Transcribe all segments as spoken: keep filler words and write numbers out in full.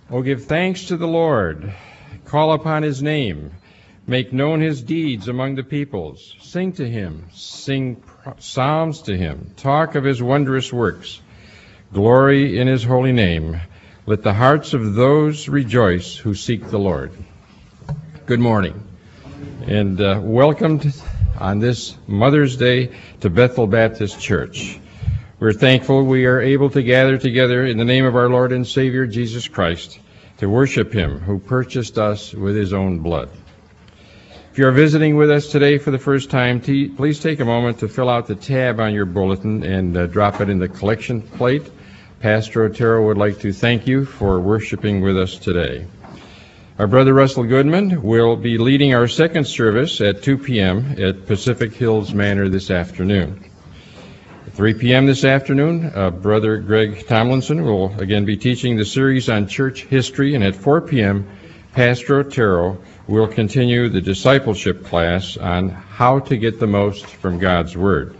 Oh, give thanks to the Lord. Call upon his name. Make known his deeds among the peoples. Sing to him. Sing psalms to him. Talk of his wondrous works. Glory in his holy name. Let the hearts of those rejoice who seek the Lord. Good morning, and uh, welcome to, on this Mother's Day to Bethel Baptist Church. We're thankful we are able to gather together in the name of our Lord and Savior Jesus Christ to worship him who purchased us with his own blood. If you are visiting with us today for the first time, t- please take a moment to fill out the tab on your bulletin and uh, drop it in the collection plate. Pastor Otero would like to thank you for worshiping with us today. Our brother Russell Goodman will be leading our second service at two p.m. at Pacific Hills Manor this afternoon. At three p.m. this afternoon, uh, Brother Greg Tomlinson will again be teaching the series on church history, and at four p.m., Pastor Otero will continue the discipleship class on how to get the most from God's Word.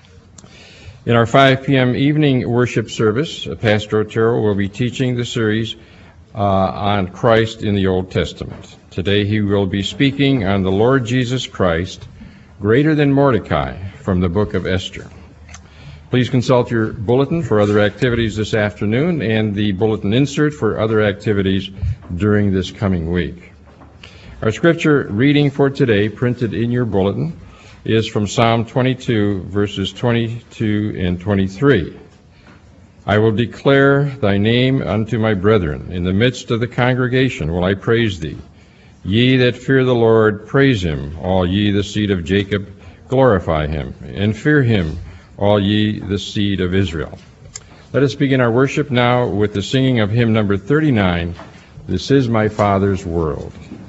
In our five p.m. evening worship service, uh, Pastor Otero will be teaching the series uh, on Christ in the Old Testament. Today he will be speaking on the Lord Jesus Christ, greater than Mordecai, from the book of Esther. Please consult your bulletin for other activities this afternoon and the bulletin insert for other activities during this coming week. Our scripture reading for today, printed in your bulletin, is from Psalm twenty-two, verses twenty-two and twenty-three. I will declare thy name unto my brethren. In the midst of the congregation will I praise thee. Ye that fear the Lord, praise him. All ye the seed of Jacob, glorify him. And fear him, all ye the seed of Israel. Let us begin our worship now with the singing of hymn number thirty-nine, This is My Father's World.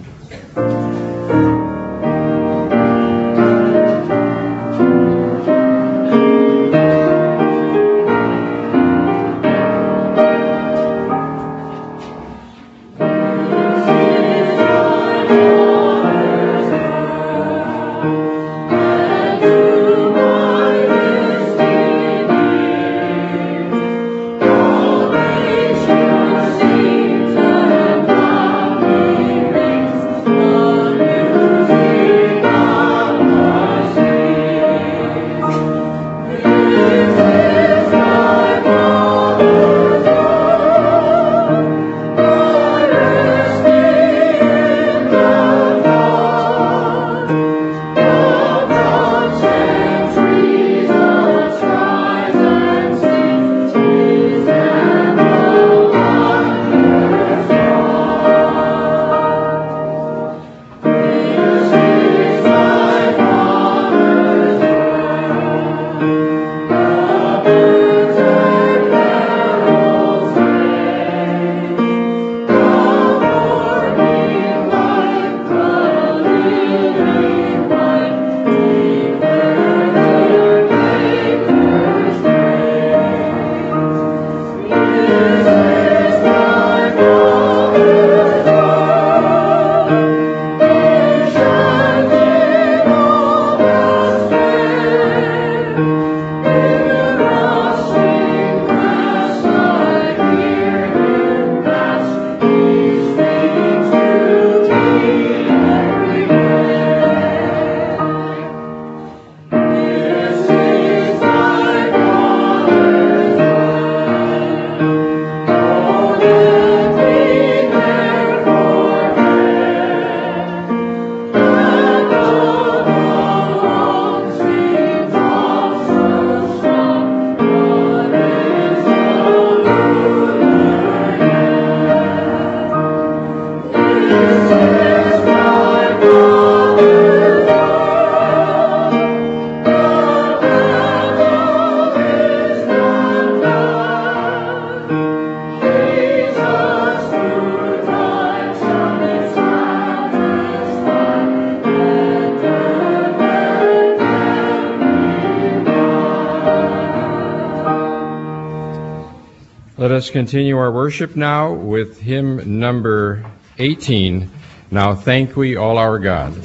Let us continue our worship now with hymn number eighteen, Now Thank We All Our God.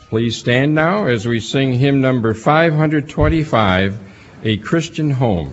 Please stand now as we sing hymn number five hundred twenty-five, A Christian Home.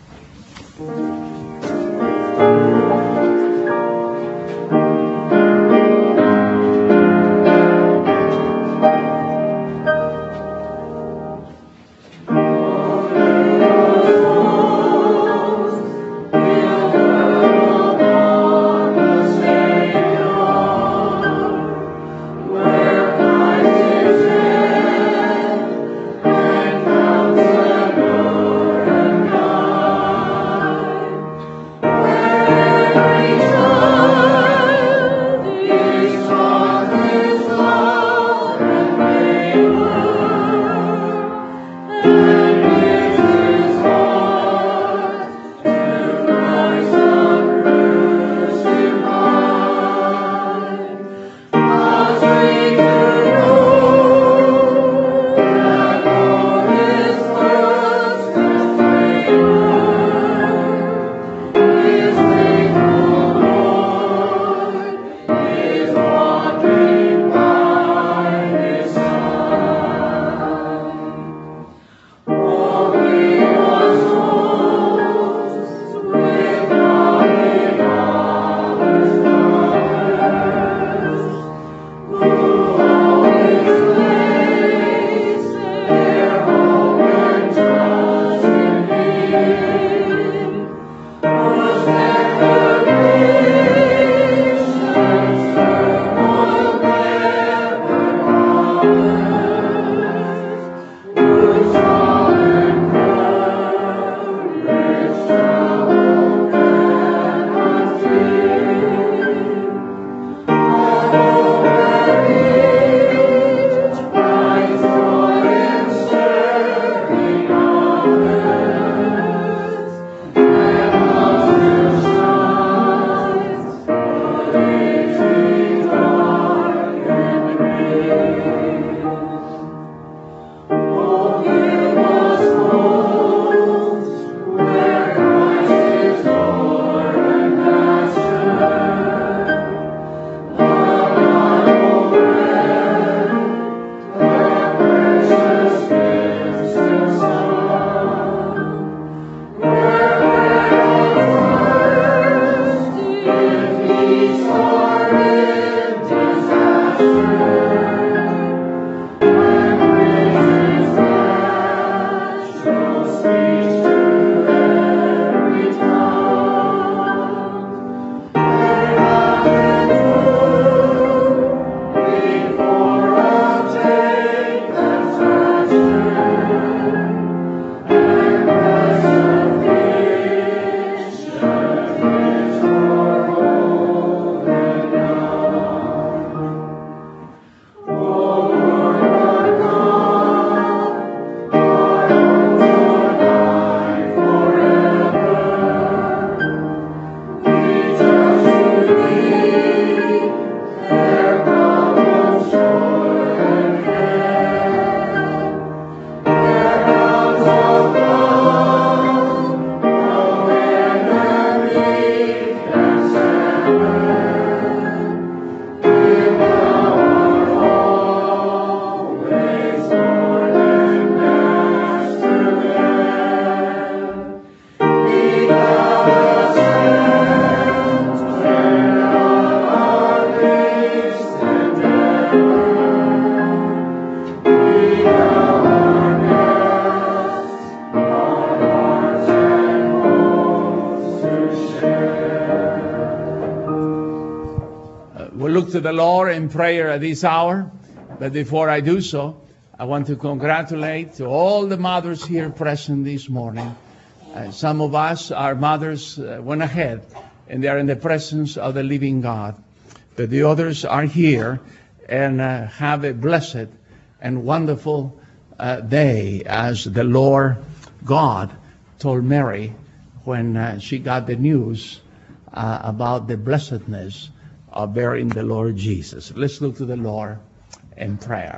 To the Lord in prayer at this hour. But before I do so, I want to congratulate to all the mothers here present this morning. Uh, some of us, our mothers, uh, went ahead and they are in the presence of the living God. But the others are here and uh, have a blessed and wonderful uh, day, as the Lord God told Mary when uh, she got the news uh, about the blessedness of bearing the Lord Jesus. Let's look to the Lord in prayer.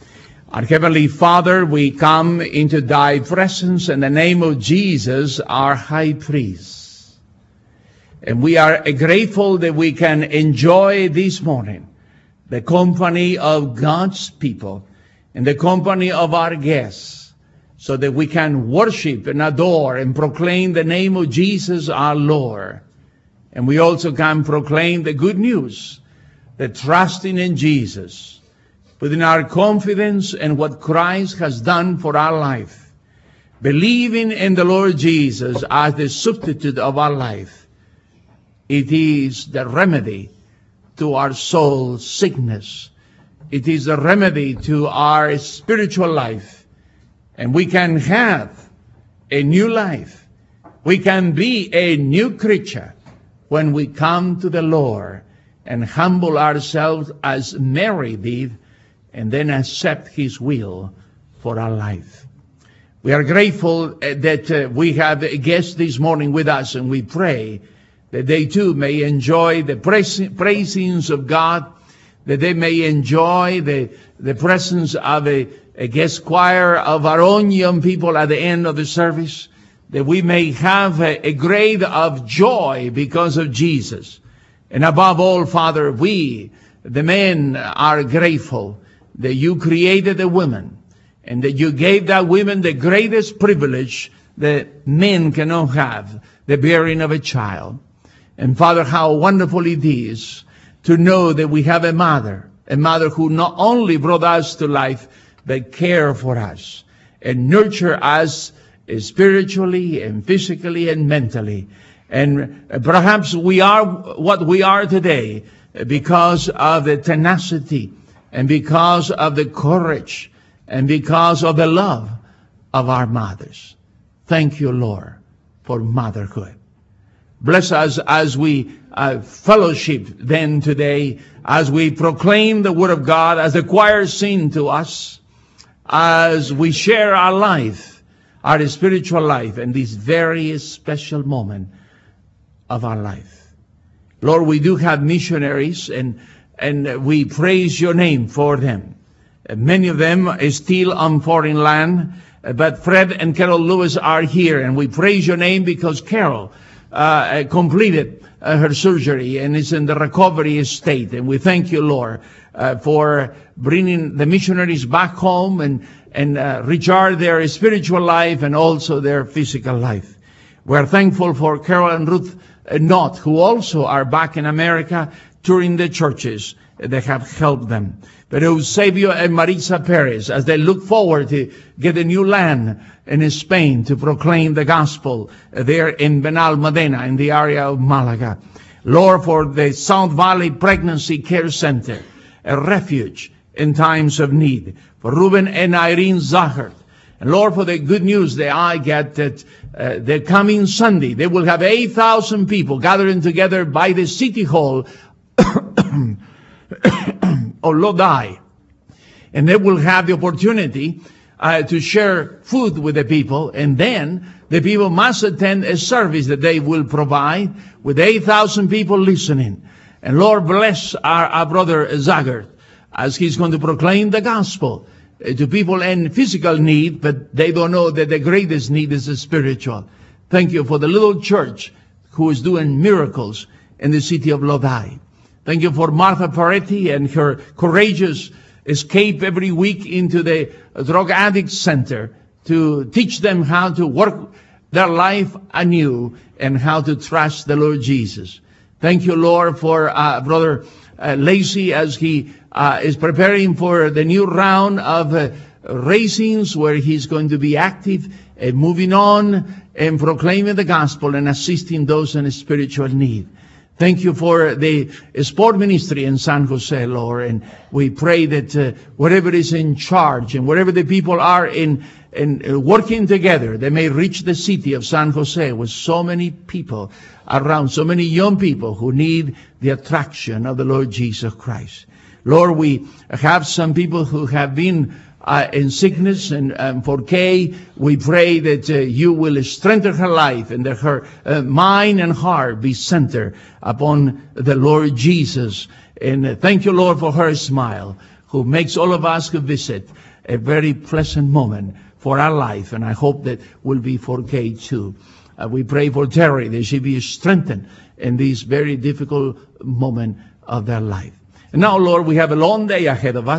Our Heavenly Father, we come into thy presence in the name of Jesus, our high priest. And we are grateful that we can enjoy this morning the company of God's people in the company of our guests, so that we can worship and adore and proclaim the name of Jesus our Lord. And we also can proclaim the good news that trusting in Jesus, putting our confidence in what Christ has done for our life, believing in the Lord Jesus as the substitute of our life, it is the remedy to our soul sickness. It is the remedy to our spiritual life. And we can have a new life. We can be a new creature when we come to the Lord and humble ourselves as Mary did, and then accept His will for our life. We are grateful that uh, we have a guest this morning with us, and we pray that they too may enjoy the praisings of God, that they may enjoy the, the presence of a, a guest choir of our own young people at the end of the service, that we may have a, a grade of joy because of Jesus. And above all, Father, we, the men, are grateful that you created the women, and that you gave that women the greatest privilege that men cannot have, the bearing of a child. And Father, how wonderful it is to know that we have a mother, a mother who not only brought us to life, but care for us and nurture us spiritually and physically and mentally. And perhaps we are what we are today because of the tenacity and because of the courage and because of the love of our mothers. Thank you, Lord, for motherhood. Bless us as we uh, fellowship then today, as we proclaim the Word of God, as the choir sing to us, as we share our life, our spiritual life, in this very special moment of our life. Lord, we do have missionaries, and and we praise your name for them. Many of them are still on foreign land, but Fred and Carol Lewis are here, and we praise your name because Carol uh, completed uh, her surgery and is in the recovery state. And we thank you, Lord, uh, for bringing the missionaries back home and, and uh, recharge their spiritual life and also their physical life. We're thankful for Carol and Ruth Knott, who also are back in America touring the churches that have helped them. But Eusebio and Marisa Perez, as they look forward to get a new land in Spain to proclaim the gospel there in Benalmádena, in the area of Malaga. Lord, for the South Valley Pregnancy Care Center, a refuge in times of need. For Ruben and Irene Zachert. And Lord, for the good news that I get that uh, the coming Sunday, they will have eight thousand people gathering together by the City Hall of Lodi. And they will have the opportunity uh, to share food with the people. And then the people must attend a service that they will provide with eight thousand people listening. And Lord, bless our, our brother Zagert as he's going to proclaim the gospel to people in physical need, but they don't know that the greatest need is the spiritual. Thank you for the little church who is doing miracles in the city of Lodi. Thank you for Martha Peretti and her courageous escape every week into the drug addict center to teach them how to work their life anew and how to trust the Lord Jesus. Thank you, Lord, for uh, Brother uh, Lacey as he uh, is preparing for the new round of uh, racings where he's going to be active and moving on and proclaiming the gospel and assisting those in spiritual need. Thank you for the sport ministry in San Jose, Lord, and we pray that uh, whatever is in charge and wherever the people are in, in uh, working together, they may reach the city of San Jose with so many people around, so many young people who need the attraction of the Lord Jesus Christ. Lord, we have some people who have been Uh, in sickness, and um, for Kay, we pray that uh, you will strengthen her life and that her uh, mind and heart be centered upon the Lord Jesus. And uh, thank you, Lord, for her smile, who makes all of us who visit a very pleasant moment for our life, and I hope that will be for Kay too. Uh, we pray for Terry, that she be strengthened in this very difficult moment of their life. And now, Lord, we have a long day ahead of us,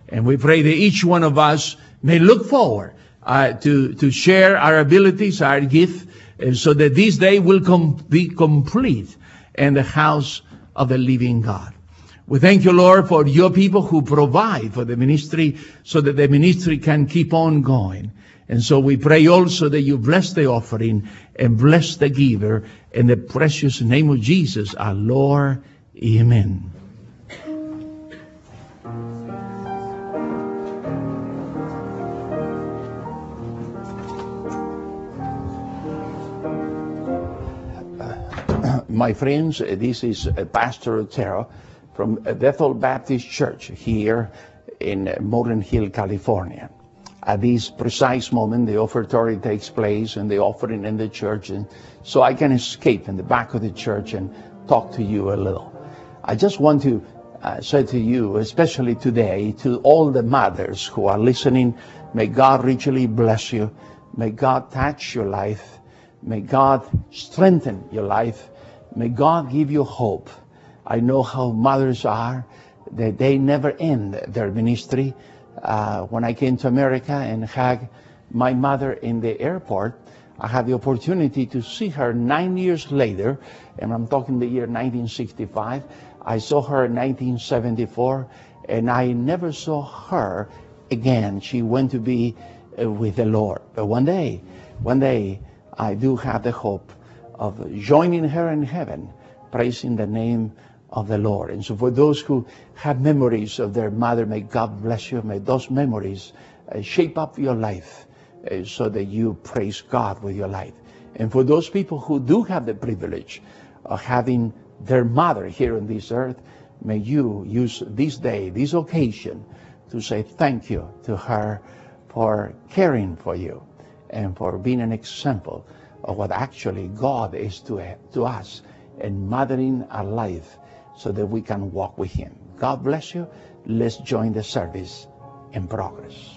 And we pray that each one of us may look forward uh, to, to share our abilities, our gift, and so that this day will com- be complete in the house of the living God. We thank you, Lord, for your people who provide for the ministry so that the ministry can keep on going. And so we pray also that you bless the offering and bless the giver in the precious name of Jesus, our Lord. Amen. My friends, this is Pastor Otero from Bethel Baptist Church here in Morgan Hill, California. At this precise moment, the offertory takes place and the offering in the church, and so I can escape in the back of the church and talk to you a little. I just want to uh, say to you, especially today, to all the mothers who are listening, may God richly bless you. May God touch your life. May God strengthen your life. May God give you hope. I know how mothers are, that they never end their ministry. Uh, when I came to America and had my mother in the airport, I had the opportunity to see her nine years later, and I'm talking the year nineteen sixty-five. I saw her in nineteen seventy-four, and I never saw her again. She went to be uh, with the Lord. But one day, one day, I do have the hope of joining her in heaven, praising the name of the Lord. And so for those who have memories of their mother, may God bless you. May those memories uh, shape up your life uh, so that you praise God with your life. And for those people who do have the privilege of having their mother here on this earth, may you use this day, this occasion, to say thank you to her for caring for you and for being an example of what actually God is to, to us, and mothering our life so that we can walk with Him. God bless you. Let's join the service in progress.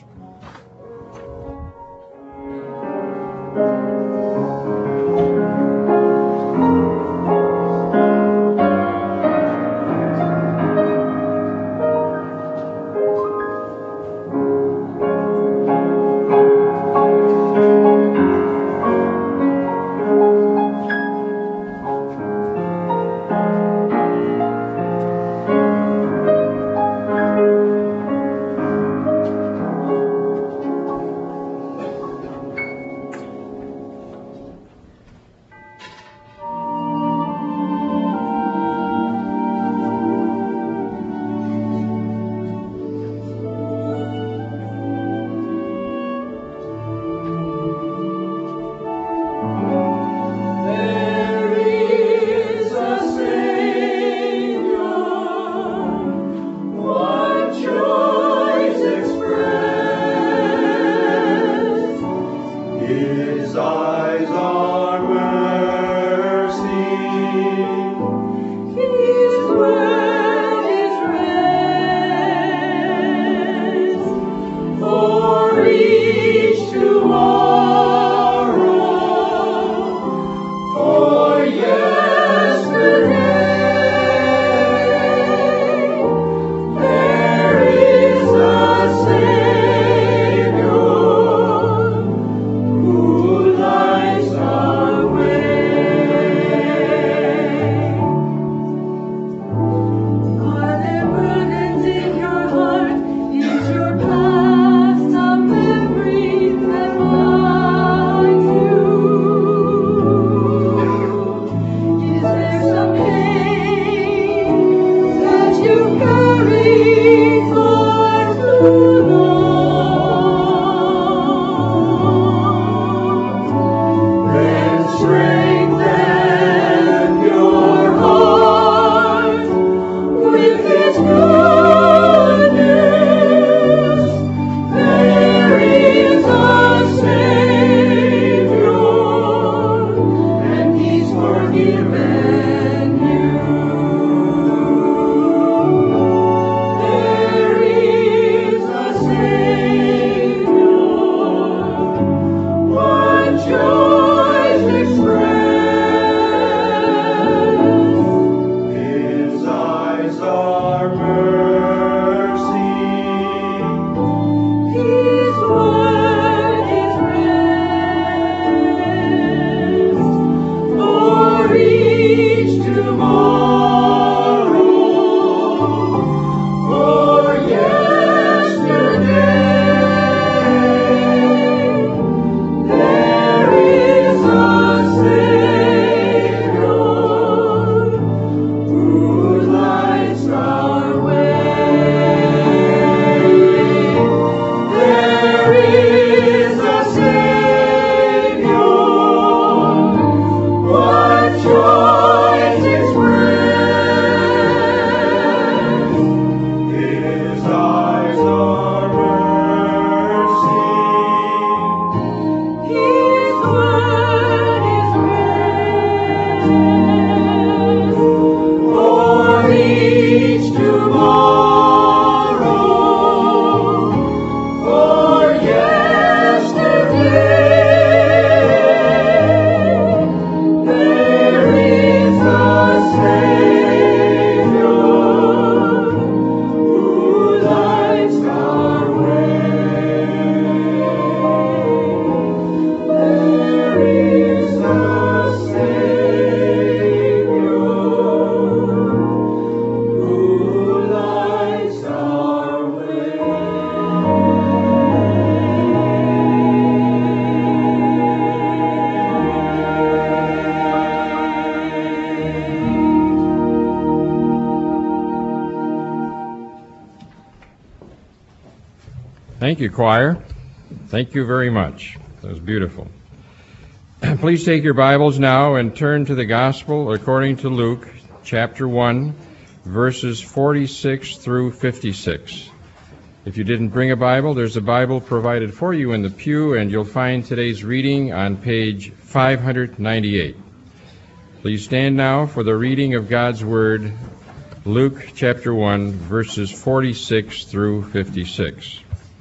Thank you, choir. Thank you very much. That was beautiful. Please take your Bibles now and turn to the Gospel according to Luke, chapter one, verses forty-six through fifty-six. If you didn't bring a Bible, there's a Bible provided for you in the pew, and you'll find today's reading on page five ninety-eight. Please stand now for the reading of God's Word, Luke chapter one, verses forty-six through fifty-six.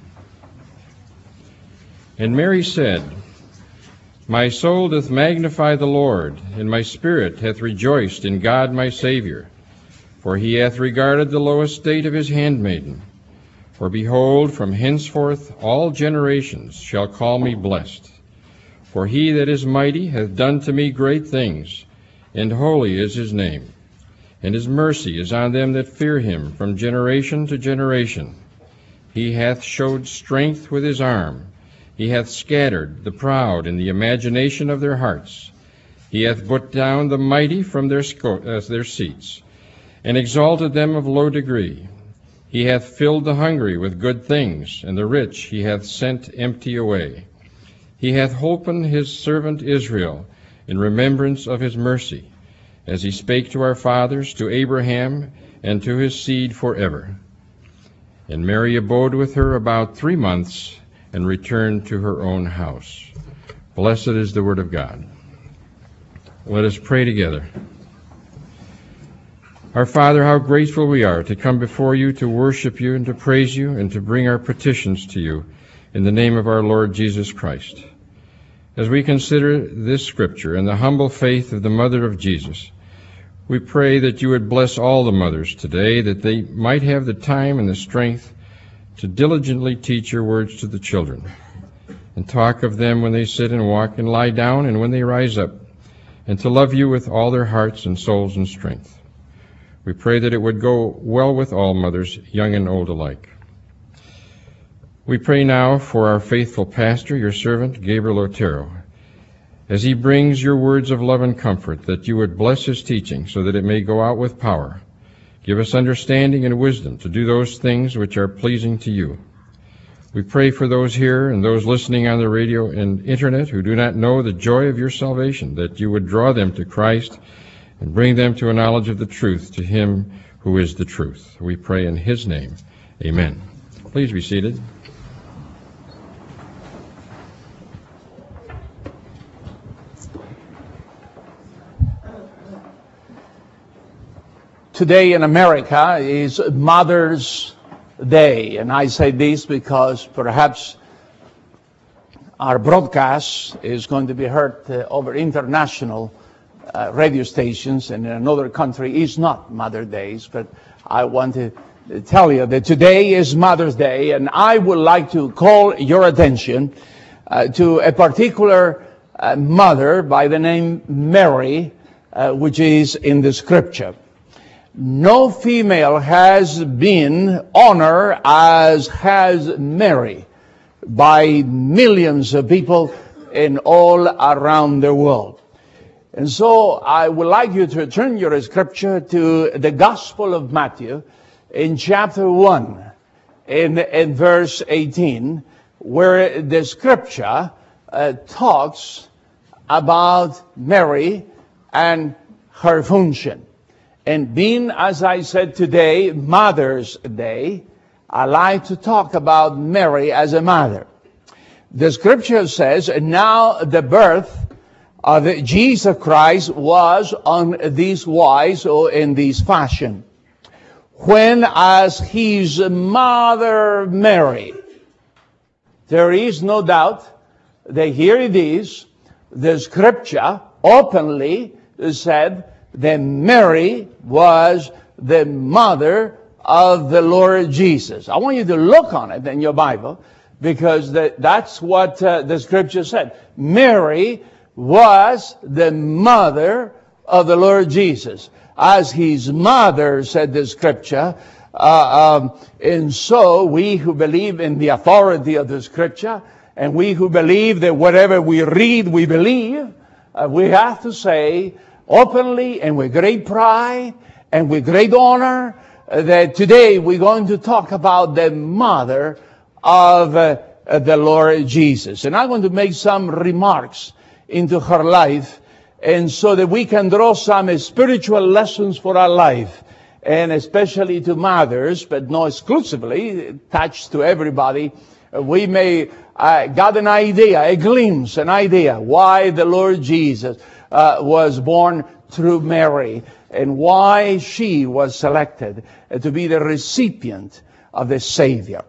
And Mary said, My soul doth magnify the Lord, and my spirit hath rejoiced in God my Saviour. For he hath regarded the low estate of his handmaiden. For behold, from henceforth all generations shall call me blessed. For he that is mighty hath done to me great things, and holy is his name. And his mercy is on them that fear him from generation to generation. He hath showed strength with his arm. He hath scattered the proud in the imagination of their hearts. He hath put down the mighty from their, sco- uh, their seats, and exalted them of low degree. He hath filled the hungry with good things, and the rich he hath sent empty away. He hath holpen his servant Israel in remembrance of his mercy, as he spake to our fathers, to Abraham, and to his seed forever. And Mary abode with her about three months, and returned to her own house. Blessed is the word of God. Let us pray together. Our Father, how grateful we are to come before you, to worship you, and to praise you, and to bring our petitions to you in the name of our Lord Jesus Christ. As we consider this scripture and the humble faith of the mother of Jesus, we pray that you would bless all the mothers today, that they might have the time and the strength to diligently teach your words to the children, and talk of them when they sit and walk and lie down and when they rise up, and to love you with all their hearts and souls and strength. We pray that it would go well with all mothers, young and old alike. We pray now for our faithful pastor, your servant, Gabriel Otero, as he brings your words of love and comfort, that you would bless his teaching so that it may go out with power. Give us understanding and wisdom to do those things which are pleasing to you. We pray for those here and those listening on the radio and internet who do not know the joy of your salvation, that you would draw them to Christ and bring them to a knowledge of the truth, to him who is the truth. We pray in his name. Amen. Please be seated. Today in America is Mother's Day, and I say this because perhaps our broadcast is going to be heard uh, over international uh, radio stations, and in another country is not Mother's Day, but I want to tell you that today is Mother's Day, and I would like to call your attention uh, to a particular uh, mother by the name Mary, uh, which is in the scripture. No female has been honored as has Mary by millions of people in all around the world. And so I would like you to turn your scripture to the Gospel of Matthew in chapter one, in, in verse eighteen, where the scripture uh, talks about Mary and her function. And being, as I said today, Mother's Day, I like to talk about Mary as a mother. The scripture says, now the birth of Jesus Christ was on this wise or in this fashion. When as his mother Mary, there is no doubt that here it is, the scripture openly said that Mary was the mother of the Lord Jesus. I want you to look on it in your Bible, because that, that's what uh, the scripture said. Mary was the mother of the Lord Jesus. As his mother, said the scripture. Uh, um, and so we who believe in the authority of the scripture, and we who believe that whatever we read, we believe, uh, we have to say openly and with great pride and with great honor uh, that today we're going to talk about the mother of uh, the Lord Jesus. And I'm going to make some remarks into her life, and so that we can draw some spiritual lessons for our life, and especially to mothers, but not exclusively, attached to everybody. We may uh, got an idea, a glimpse, an idea why the Lord Jesus uh, was born through Mary, and why she was selected to be the recipient of the Savior.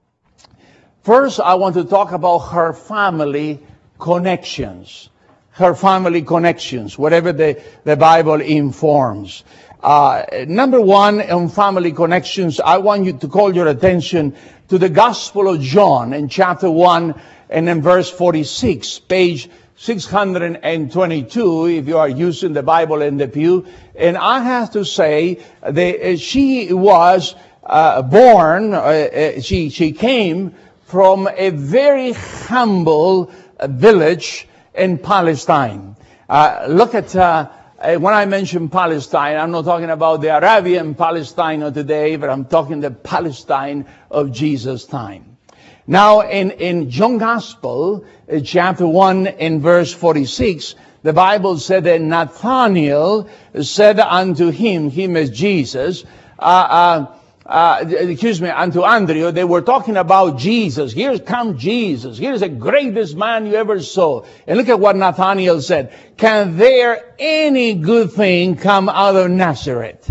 First, I want to talk about her family connections. Her family connections, whatever the, the Bible informs. Uh, number one, on family connections, I want you to call your attention to the Gospel of John in chapter one and in verse forty-six, page six hundred twenty-two, if you are using the Bible in the pew. And I have to say that she was uh, born, uh, she, she came from a very humble village in Palestine. Uh, look at, uh, when I mention Palestine, I'm not talking about the Arabian Palestine of today, but I'm talking the Palestine of Jesus' time. Now, in, in John Gospel, uh, chapter one, in verse forty-six, the Bible said that Nathanael said unto him, him as Jesus, uh, uh, Uh, excuse me, unto Andrew, they were talking about Jesus. Here comes Jesus. Here's the greatest man you ever saw. And look at what Nathanael said. Can there any good thing come out of Nazareth?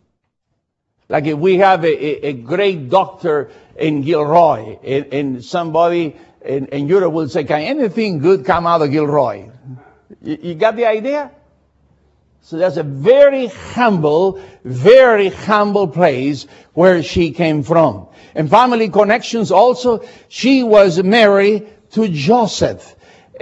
Like if we have a, a, a great doctor in Gilroy, and, and somebody in, in Europe will say, can anything good come out of Gilroy? You, you got the idea? So that's a very humble, very humble place where she came from. And family connections also, she was married to Joseph.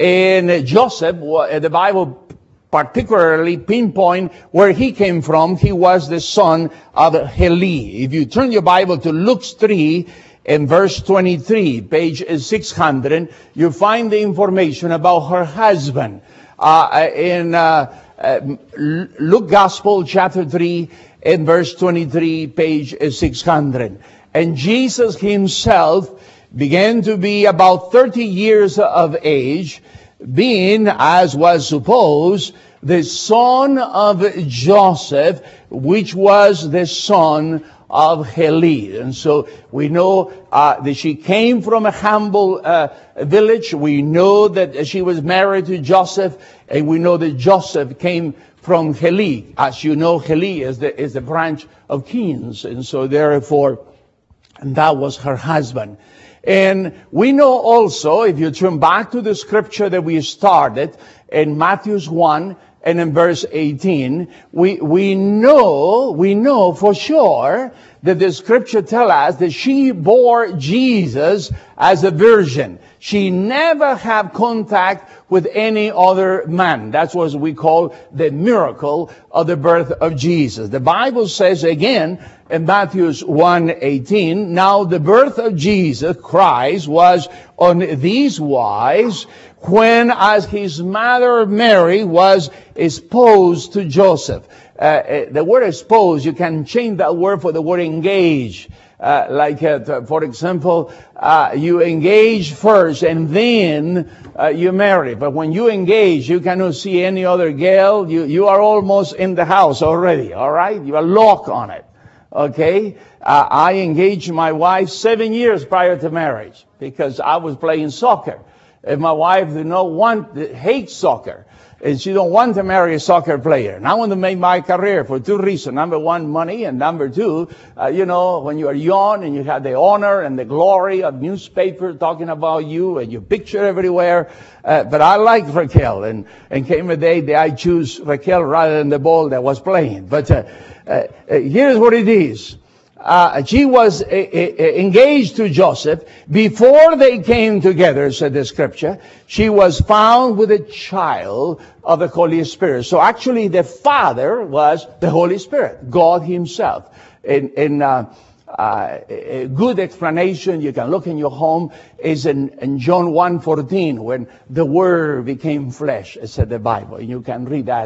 And Joseph, the Bible particularly pinpoint where he came from. He was the son of Heli. If you turn your Bible to Luke three, in verse twenty-three, page six hundred, you find the information about her husband. Uh, in uh, uh, Luke Gospel, chapter three, in verse twenty-three, page six hundred. And Jesus himself began to be about thirty years of age, being, as was supposed, the son of Joseph, which was the son of Heli. And so we know uh, that she came from a humble uh, village. We know that she was married to Joseph, and we know that Joseph came from Heli. As you know, Heli is the, is the branch of kings, and so therefore, and that was her husband. And we know also, if you turn back to the scripture that we started in Matthew one and in verse eighteen, we, we know, we know for sure that the scripture tells us that she bore Jesus as a virgin. She never had contact with any other man. That's what we call the miracle of the birth of Jesus. The Bible says again in Matthew one eighteen, now the birth of Jesus Christ was on these wise, when as his mother Mary was espoused to Joseph. Uh, the word espoused, you can change that word for the word engage. Uh, like, uh, for example, uh, you engage first and then uh, you marry. But when you engage, you cannot see any other girl. You, you are almost in the house already, all right? You are locked on it, okay? Uh, I engaged my wife seven years prior to marriage because I was playing soccer. And my wife did not want, hates soccer. And she don't want to marry a soccer player. And I want to make my career for two reasons. Number one, money. And number two, uh, you know, when you are young and you have the honor and the glory of newspaper talking about you and your picture everywhere. Uh, but I liked Raquel. And, and came a day that I choose Raquel rather than the ball that was playing. But uh, uh, here's what it is. Uh, she was uh, uh, engaged to Joseph. Before they came together, said the scripture, she was found with a child of the Holy Spirit. So actually the father was the Holy Spirit, God himself. In, in uh, uh, a good explanation, you can look in your home, is in, in John one fourteen, when the Word became flesh, said the Bible. And you can read that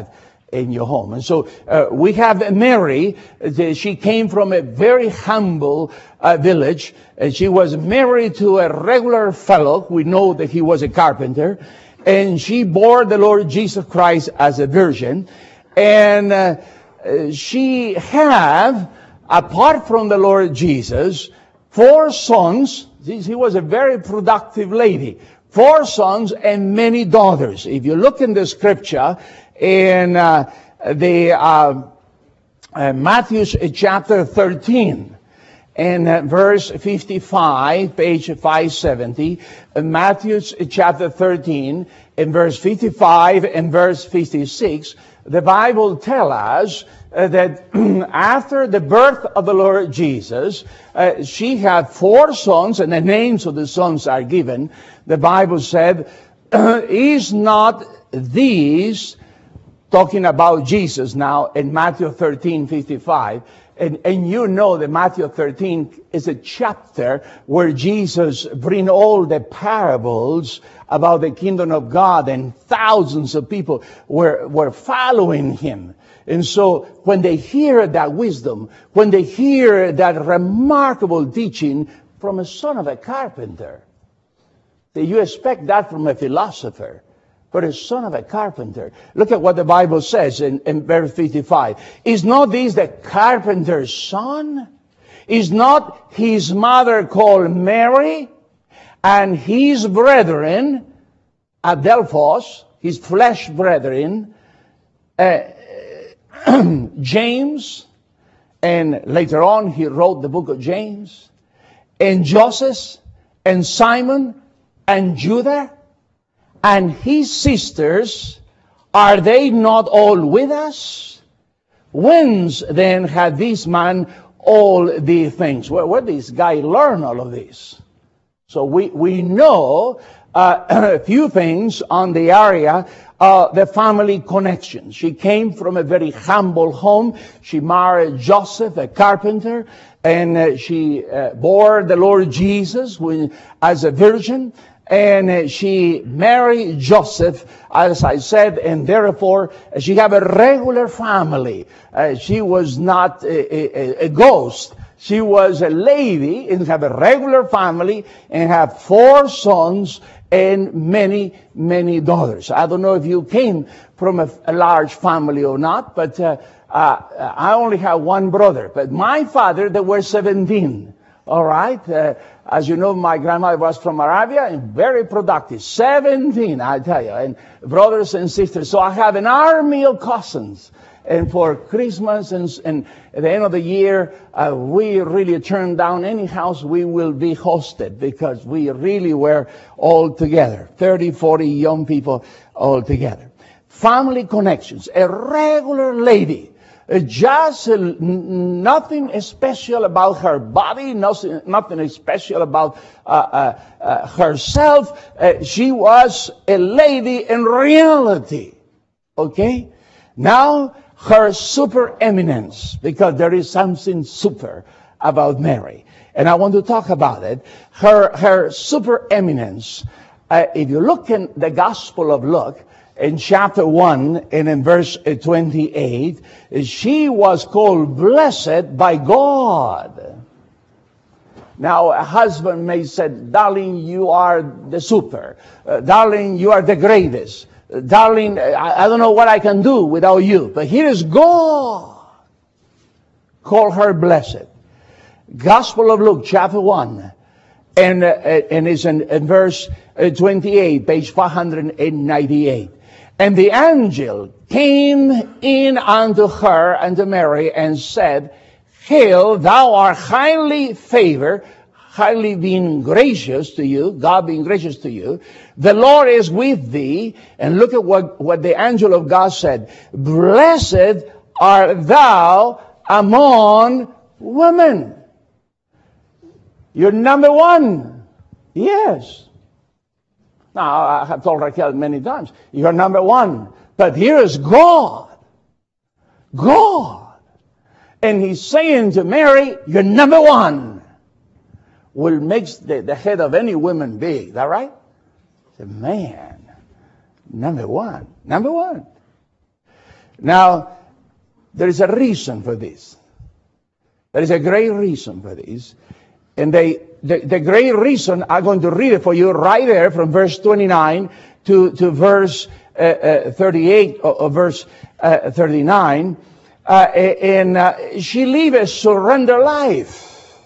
in your home. And so uh, we have Mary. She came from a very humble uh, village. And she was married to a regular fellow. We know that he was a carpenter. And she bore the Lord Jesus Christ as a virgin. And uh, she had, apart from the Lord Jesus, four sons. She was a very productive lady. Four sons and many daughters. If you look in the scripture, in uh, the uh, uh, Matthew chapter thirteen, and uh, verse fifty-five, page five seventy, uh, Matthew chapter thirteen, and verse fifty-five and verse fifty-six, the Bible tells us uh, that after the birth of the Lord Jesus, uh, she had four sons, and the names of the sons are given. The Bible said, is not these, talking about Jesus now in Matthew thirteen fifty-five, and, and you know that Matthew thirteen is a chapter where Jesus brings all the parables about the kingdom of God, and thousands of people were, were following him. And so when they hear that wisdom, when they hear that remarkable teaching from a son of a carpenter, that you expect that from a philosopher, but a son of a carpenter. Look at what the Bible says in, in verse fifty-five. Is not this the carpenter's son? Is not his mother called Mary? And his brethren, Adelphos, his flesh brethren, uh, James, and later on he wrote the book of James, and Joseph, and Simon, and Judah, and his sisters, are they not all with us? Whence then had this man all these things? Where, where did this guy learn all of this? So we, we know uh, a few things on the area of the family connection. She came from a very humble home. She married Joseph, a carpenter, and uh, she uh, bore the Lord Jesus when, as a virgin. And uh, she married Joseph, as I said, and therefore uh, she had a regular family. Uh, she was not a, a, a ghost. She was a lady and had a regular family and had four sons and many, many daughters. I don't know if you came from a, a large family or not, but uh, uh, I only have one brother. But my father, there were seventeen. All right. Uh, as you know, my grandmother was from Arabia and very productive. seventeen, I tell you, and brothers and sisters. So I have an army of cousins. And for Christmas and, and at the end of the year, uh, we really turn down any house we will be hosted because we really were all together. thirty, forty young people all together. Family connections. A regular lady. Uh, just uh, n- nothing special about her body, nothing, nothing special about uh, uh, uh, herself. Uh, she was a lady in reality. Okay? Now, her super eminence, because there is something super about Mary. And I want to talk about it. Her, her super eminence, uh, if you look in the Gospel of Luke, in chapter one and in verse twenty-eight, she was called blessed by God. Now, a husband may say, darling, you are the super. Uh, darling, you are the greatest. Uh, darling, I, I don't know what I can do without you. But here is God. Call her blessed. Gospel of Luke, chapter one. And, uh, and it's in, in verse twenty-eight, page five hundred ninety-eight. And the angel came in unto her, unto Mary, and said, Hail, thou art highly favored, highly being gracious to you, God being gracious to you. The Lord is with thee. And look at what, what the angel of God said. Blessed art thou among women. You're number one. Yes. Now, I have told Raquel many times, you're number one. But here is God. God. And he's saying to Mary, you're number one. Will make the, the head of any woman big. Is that right? I said, man, number one. Number one. Now, there is a reason for this. There is a great reason for this. And they, the, the great reason, I'm going to read it for you right there from verse twenty-nine to, to verse uh, uh, thirty-eight, or, or verse uh, thirty-nine. Uh, and uh, she lived a surrender life.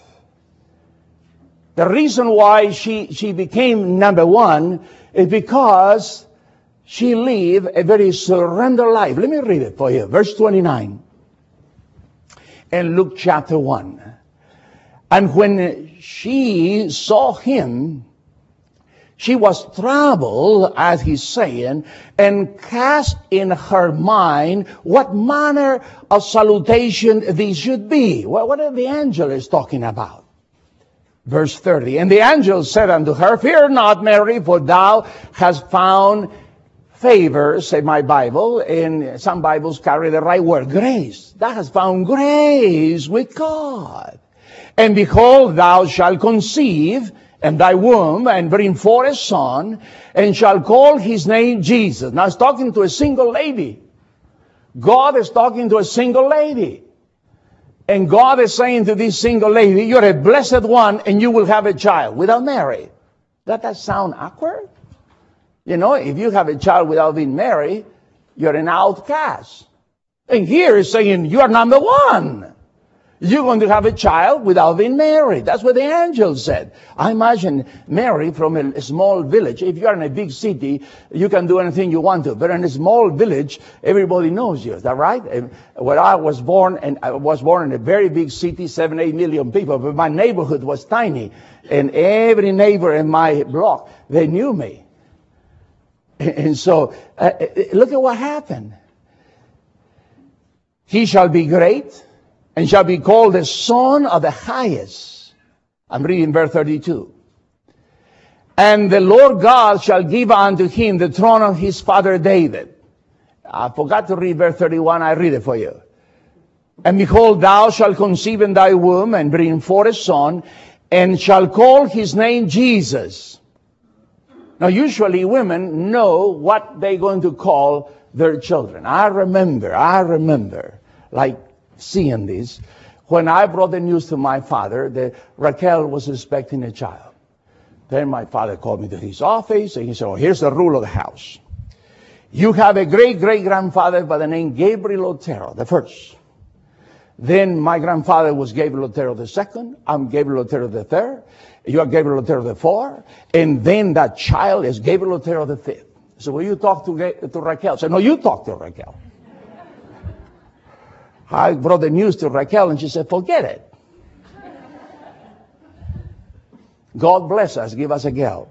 The reason why she, she became number one is because she lived a very surrender life. Let me read it for you. Verse twenty-nine. In Luke chapter one. And when she saw him, she was troubled at his saying, and cast in her mind what manner of salutation this should be. Well, what are the angel is talking about? Verse thirty. And the angel said unto her, Fear not, Mary, for thou hast found favor, say my Bible, and some Bibles carry the right word, grace. Thou hast found grace with God. And behold, thou shalt conceive in thy womb, and bring forth a son, and shall call his name Jesus. Now it's talking to a single lady. God is talking to a single lady. And God is saying to this single lady, you're a blessed one, and you will have a child without marriage. Does that sound awkward? You know, if you have a child without being married, you're an outcast. And here is saying, you are number one. You're going to have a child without being married. That's what the angel said. I imagine Mary from a small village. If you're in a big city, you can do anything you want to. But in a small village, everybody knows you. Is that right? When I was born, and I was born in a very big city, seven, eight million people, but my neighborhood was tiny. And every neighbor in my block, they knew me. And so, uh, look at what happened. He shall be great, and shall be called the Son of the Highest. I'm reading verse thirty-two. And the Lord God shall give unto him the throne of his father David. I forgot to read verse thirty-one. I read it for you. And behold, thou shalt conceive in thy womb, and bring forth a son, and shall call his name Jesus. Now, usually women know what they're going to call their children. I remember, I remember, like, seeing this, when I brought the news to my father that Raquel was expecting a child. Then my father called me to his office, and he said, oh, here's the rule of the house. You have a great-great-grandfather by the name Gabriel Otero, the first. Then my grandfather was Gabriel Otero the second. I'm Gabriel Otero the third. You are Gabriel Otero the fourth. And then that child is Gabriel Otero the fifth. So will you talk to, to Raquel? I said, no, you talk to Raquel. I brought the news to Raquel, and she said, forget it. God bless us, give us a girl.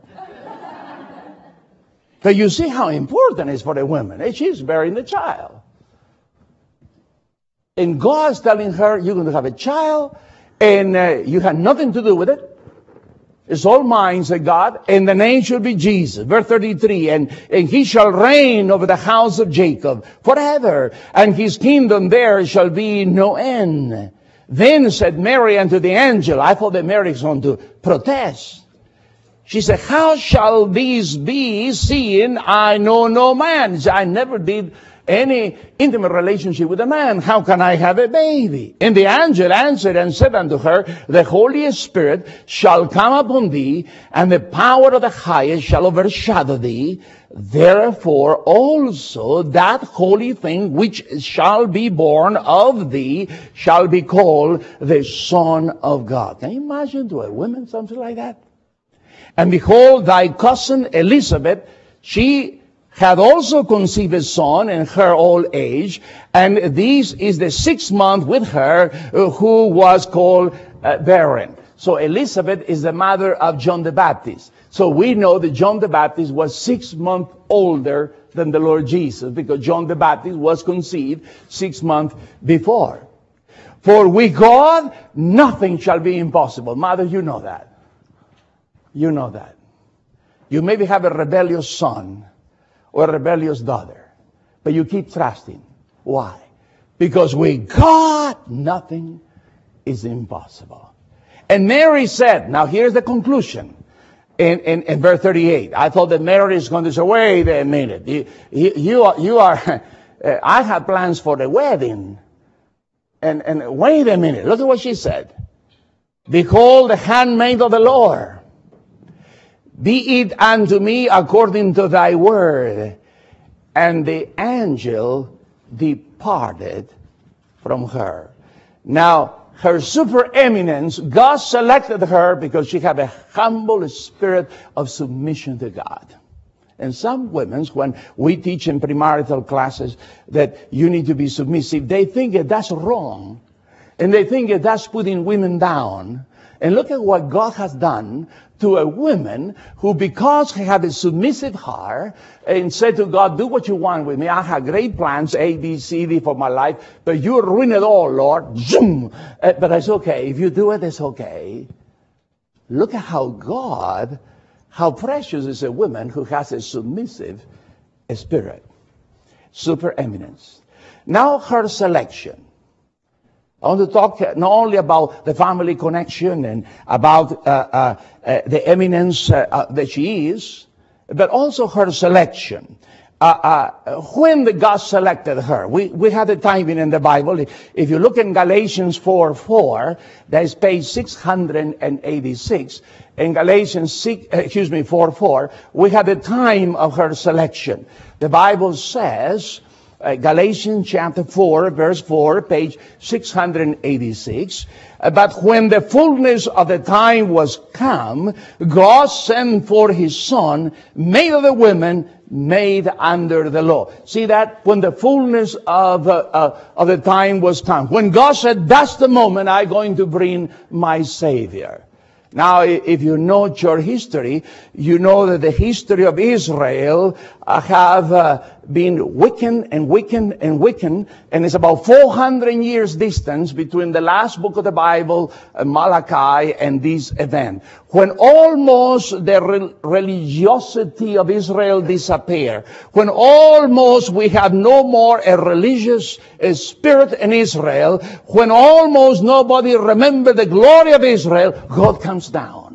But you see how important it is for the women. And she's bearing the child. And God's telling her, you're going to have a child, and uh, you had nothing to do with it. It's all mine, said God, and the name should be Jesus. Verse thirty-three, and, and he shall reign over the house of Jacob forever, and his kingdom there shall be no end. Then said Mary unto the angel, I thought that Mary was going to protest. She said, how shall these be, seeing I know no man? I never did any intimate relationship with a man. How can I have a baby? And the angel answered and said unto her, the Holy Spirit shall come upon thee, and the power of the highest shall overshadow thee. Therefore also that holy thing which shall be born of thee shall be called the Son of God. Can you imagine to a woman something like that? And behold, thy cousin Elizabeth, she had also conceived a son in her old age, and this is the sixth month with her, uh, who was called uh, barren. So Elizabeth is the mother of John the Baptist. So we know that John the Baptist was six months older than the Lord Jesus, because John the Baptist was conceived six months before. For with God, nothing shall be impossible. Mother, you know that. You know that. You maybe have a rebellious son or a rebellious daughter, but you keep trusting. Why? Because with God, nothing is impossible. And Mary said, now here's the conclusion in, in, in verse thirty-eight. I thought that Mary is going to say, wait a minute. You, you, you are, you are uh, I have plans for the wedding. And, and wait a minute, look at what she said. Behold, the handmaid of the Lord. Be it unto me according to thy word. And the angel departed from her. Now, her supereminence, God selected her because she had a humble spirit of submission to God. And some women, when we teach in premarital classes that you need to be submissive, they think that that's wrong. And they think that that's putting women down. And look at what God has done to a woman who, because he had a submissive heart and said to God, do what you want with me. I have great plans, A, B, C, D for my life, but you ruin it all, Lord. Zoom. Uh, but it's okay. If you do it, it's okay. Look at how God, how precious is a woman who has a submissive spirit. Supereminence. Now her selection. I want to talk not only about the family connection and about uh, uh, uh, the eminence uh, uh, that she is, but also her selection. Uh, uh, when the God selected her, we, we have the timing in the Bible. If you look in Galatians four four, that is page six hundred eighty-six. In Galatians six, excuse me, four four, we have the time of her selection. The Bible says, Uh, Galatians chapter four, verse four, page six hundred eighty-six. Uh, but when the fullness of the time was come, God sent forth his Son, made of the women, made under the law. See that? When the fullness of, uh, uh, of the time was come. When God said, that's the moment I'm going to bring my Savior. Now, if you know church history, you know that the history of Israel uh, have uh, been weakened and weakened and weakened, and it's about four hundred years distance between the last book of the Bible, uh, Malachi, and this event. When almost the re- religiosity of Israel disappeared, when almost we have no more a religious uh, spirit in Israel, when almost nobody remember the glory of Israel, God comes down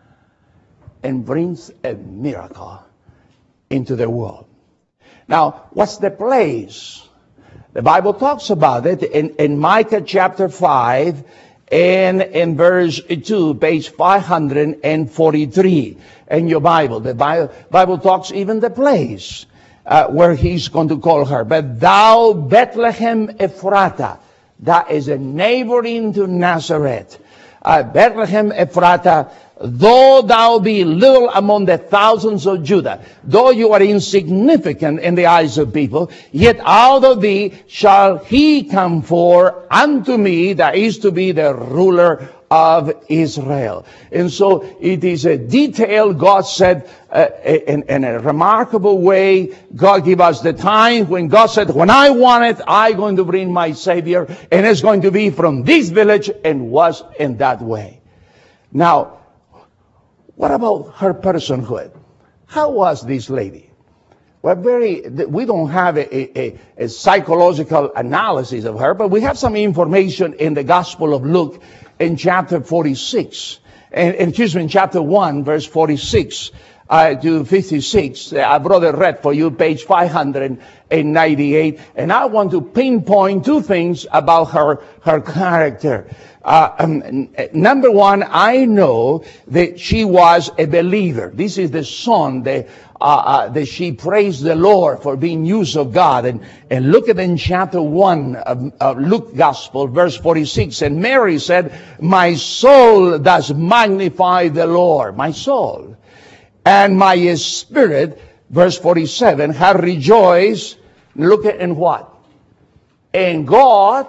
and brings a miracle into the world. Now, what's the place? The Bible talks about it in, in Micah chapter five and in verse two, page five hundred forty-three in your Bible. The Bible, Bible talks even the place uh, where he's going to call her. But thou, Bethlehem Ephratah, that is a neighboring to Nazareth. Uh, Bethlehem Ephratah, though thou be little among the thousands of Judah, though you are insignificant in the eyes of people, yet out of thee shall he come forth unto me, that is to be the ruler of Israel. And so it is a detail. God said uh, in, in a remarkable way. God gave us the time when God said, when I want it, I'm going to bring my Savior, and it's going to be from this village, and was in that way. Now, what about her personhood? How was this lady? Well, very, we don't have a, a, a psychological analysis of her, but we have some information in the Gospel of Luke in chapter forty-six, and, and excuse me, in chapter one, verse forty-six uh, to fifty-six. I brought it read for you, page five hundred ninety-eight, and I want to pinpoint two things about her, her character. Uh, um, number one, I know that she was a believer. This is the song that, uh, uh, that she praised the Lord for being used of God. And, and look at in chapter one of, of Luke Gospel, verse forty-six. And Mary said, my soul does magnify the Lord, my soul. And my spirit, verse forty-seven, have rejoiced. Look at in what? In God,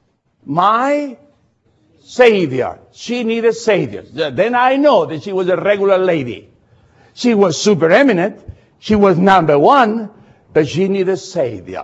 my Savior. She needed Savior. Then I know that she was a regular lady. She was super eminent. She was number one, but she needed Savior.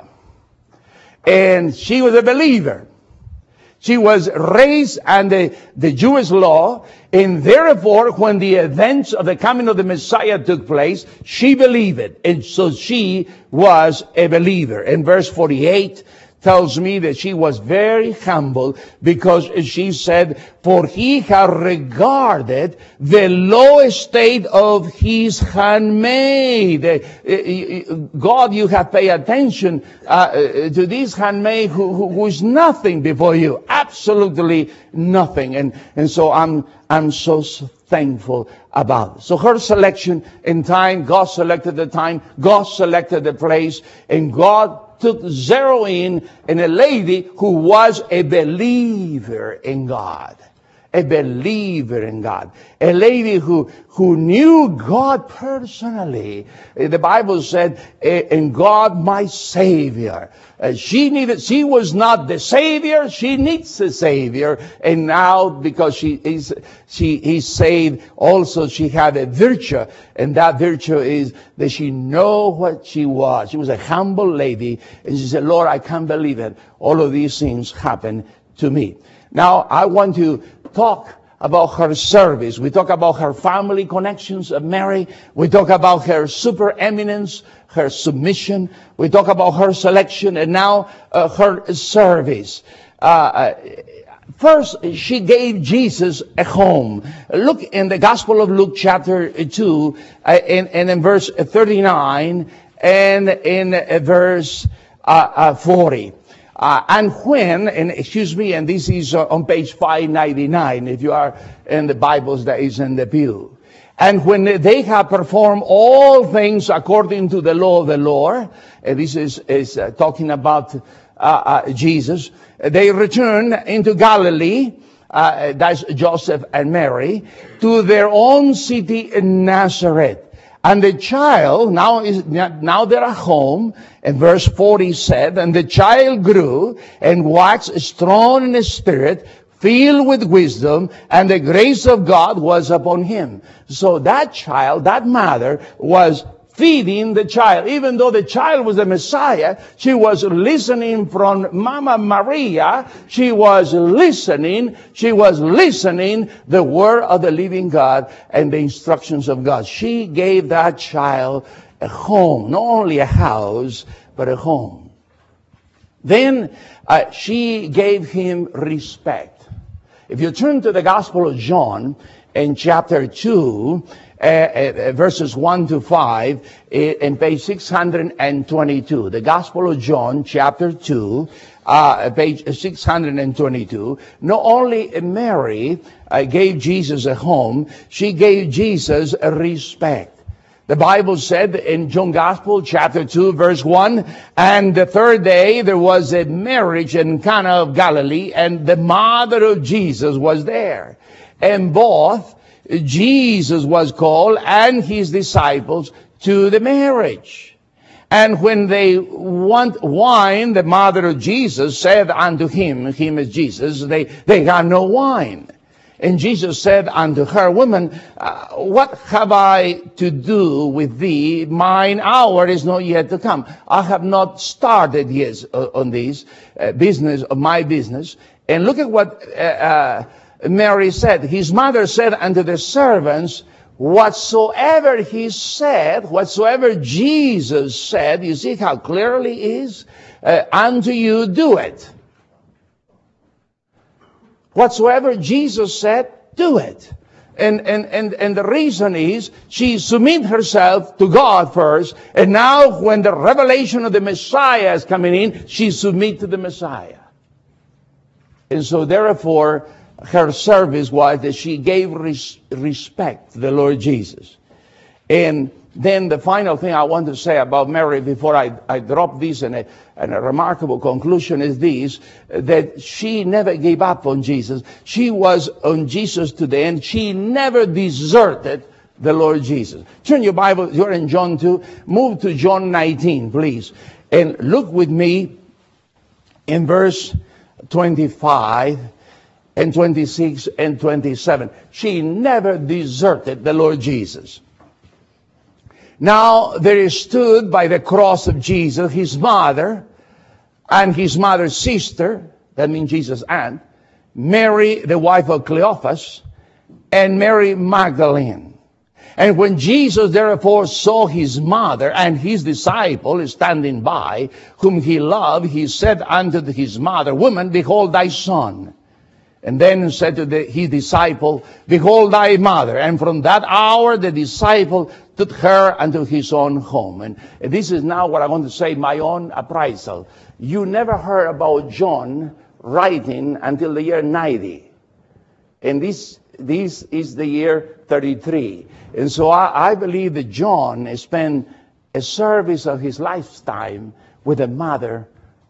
And she was a believer. She was raised under the Jewish law, and therefore, when the events of the coming of the Messiah took place, she believed it. And so she was a believer. In verse forty-eight, tells me that she was very humble because she said, for he had regarded the low estate of his handmaid. God, you have paid attention uh, to this handmaid who, who, who is nothing before you. Absolutely nothing. And, and so I'm, I'm so thankful about it. So her selection in time, God selected the time, God selected the place, and God took zero in in a lady who was a believer in God. A believer in God. A lady who, who knew God personally. The Bible said, in God my Savior. Uh, she needed, she was not the Savior, she needs a Savior. And now, because she is, she is saved, also she had a virtue. And that virtue is that she know what she was. She was a humble lady. And she said, Lord, I can't believe it. All of these things happened to me. Now, I want to talk about her service. We talk about her family connections of Mary. We talk about her supereminence, her submission. We talk about her selection, and now uh, her service. Uh, first, she gave Jesus a home. Look in the Gospel of Luke chapter two, uh, and, and in verse thirty-nine, and in uh, verse uh, uh, forty. Uh, and when, and excuse me, and this is uh, on page five ninety-nine, if you are in the Bibles that is in the pew. And when they have performed all things according to the law of the Lord, and this is, is uh, talking about uh, uh, Jesus, they return into Galilee, uh, that's Joseph and Mary, to their own city in Nazareth. And the child, now is now they're at home, and verse forty said, and the child grew and waxed strong in the spirit, filled with wisdom, and the grace of God was upon him. So that child, that mother, was feeding the child. Even though the child was the Messiah, she was listening from Mama Maria. She was listening. She was listening the word of the living God and the instructions of God. She gave that child a home, not only a house, but a home. Then uh, she gave him respect. If you turn to the Gospel of John in chapter two, Uh, uh, verses one to five, uh, in page six hundred twenty-two. The Gospel of John, chapter two, uh, page six hundred twenty-two. Not only Mary uh, gave Jesus a home, she gave Jesus a respect. The Bible said in John Gospel, chapter two, verse one, and the third day there was a marriage in Cana of Galilee, and the mother of Jesus was there. And both Jesus was called and his disciples to the marriage. And when they want wine, the mother of Jesus said unto him, him is Jesus, they, they got no wine. And Jesus said unto her, Woman, uh, what have I to do with thee? Mine hour is not yet to come. I have not started yet on this uh, business, of my business. And look at what uh, uh, Mary said. His mother said unto the servants, whatsoever he said, whatsoever Jesus said, you see how clearly it is, uh, unto you do it. Whatsoever Jesus said, do it. And, and, and, and the reason is she submit herself to God first, and now when the revelation of the Messiah is coming in, she submit to the Messiah. And so therefore, her service was that she gave res- respect to the Lord Jesus. And then the final thing I want to say about Mary before I, I drop this and a, and a remarkable conclusion is this, that she never gave up on Jesus. She was on Jesus to the end. She never deserted the Lord Jesus. Turn your Bible, you're in John two, move to John nineteen, please. And look with me in verse twenty-five and twenty-six and twenty-seven. She never deserted the Lord Jesus. Now there stood by the cross of Jesus his mother and his mother's sister, that means Jesus' aunt, Mary, the wife of Cleophas, and Mary Magdalene. And when Jesus therefore saw his mother and his disciple standing by, whom he loved, he said unto his mother, Woman, behold thy son. And then said to the, his disciple, Behold thy mother. And from that hour the disciple took her unto his own home. And this is now what I want to say, my own appraisal. You never heard about John writing until the year ninety. And this, this is the year thirty-three. And so I, I believe that John spent a service of his lifetime with the mother,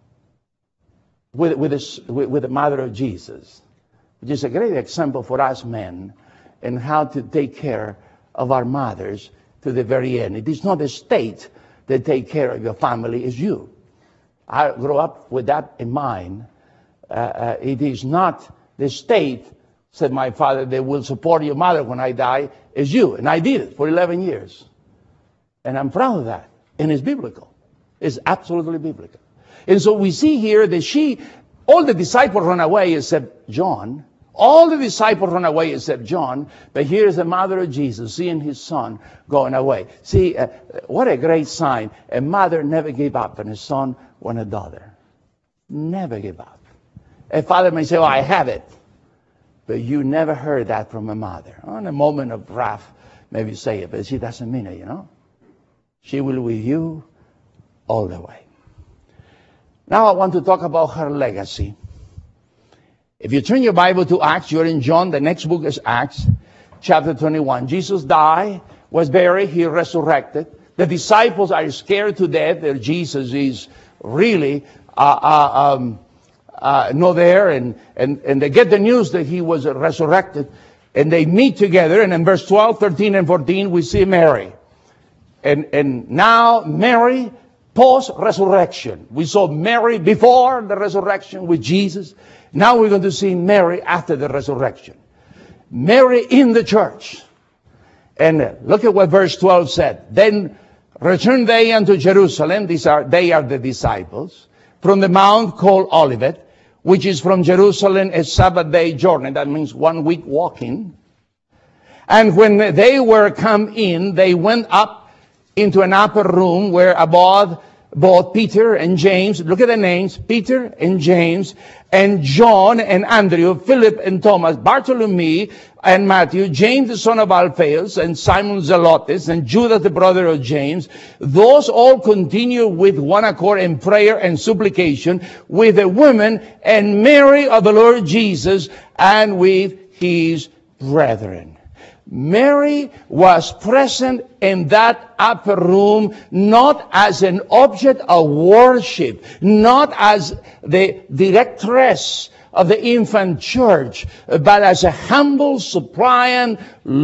with, with, the, with the mother of Jesus, which is a great example for us men and how to take care of our mothers to the very end. It is not the state that take care of your family, it's you. I grew up with that in mind. Uh, uh, it is not the state, said my father, that will support your mother when I die, is you. And I did it for eleven years. And I'm proud of that. And it's biblical. It's absolutely biblical. And so we see here that she, all the disciples run away except John. All the disciples run away except John. But here is the mother of Jesus seeing his son going away. See, uh, what a great sign. A mother never gave up on a son or a daughter. Never gave up. A father may say, oh, I have it. But you never heard that from a mother. On a moment of wrath, maybe say it, but she doesn't mean it, you know. She will be with you all the way. Now I want to talk about her legacy. If you turn your Bible to Acts, you're in John. The next book is Acts, chapter twenty-one. Jesus died, was buried, he resurrected. The disciples are scared to death that Jesus is really uh, uh, um, uh, not there. And, and, and they get the news that he was resurrected. And they meet together. And in verse twelve, thirteen, and fourteen, we see Mary. And, and now Mary, post-resurrection. We saw Mary before the resurrection with Jesus. Now we're going to see Mary after the resurrection. Mary in the church. And look at what verse twelve said. Then returned they unto Jerusalem. These are, they are the disciples. From the mount called Olivet, which is from Jerusalem a Sabbath day journey. That means one week walking. And when they were come in, they went up into an upper room where abode both Peter and James. Look at the names. Peter and James and John and Andrew, Philip and Thomas, Bartholomew and Matthew, James the son of Alphaeus and Simon Zelotes and Judas the brother of James. Those all continue with one accord in prayer and supplication with the women and Mary of the Lord Jesus and with his brethren. Mary was present in that upper room, not as an object of worship, not as the directress of the infant church, but as a humble suppliant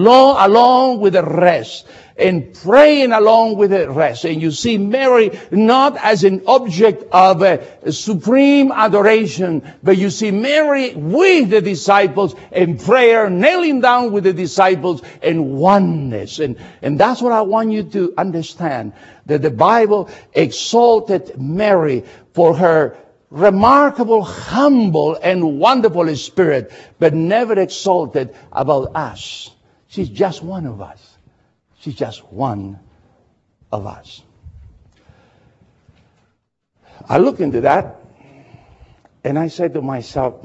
along with the rest, and praying along with the rest. And you see Mary not as an object of a supreme adoration, but you see Mary with the disciples in prayer, kneeling down with the disciples in oneness. And, and that's what I want you to understand, that the Bible exalted Mary for her remarkable, humble, and wonderful spirit, but never exalted about us. She's just one of us. She's just one of us. I look into that, and I said to myself,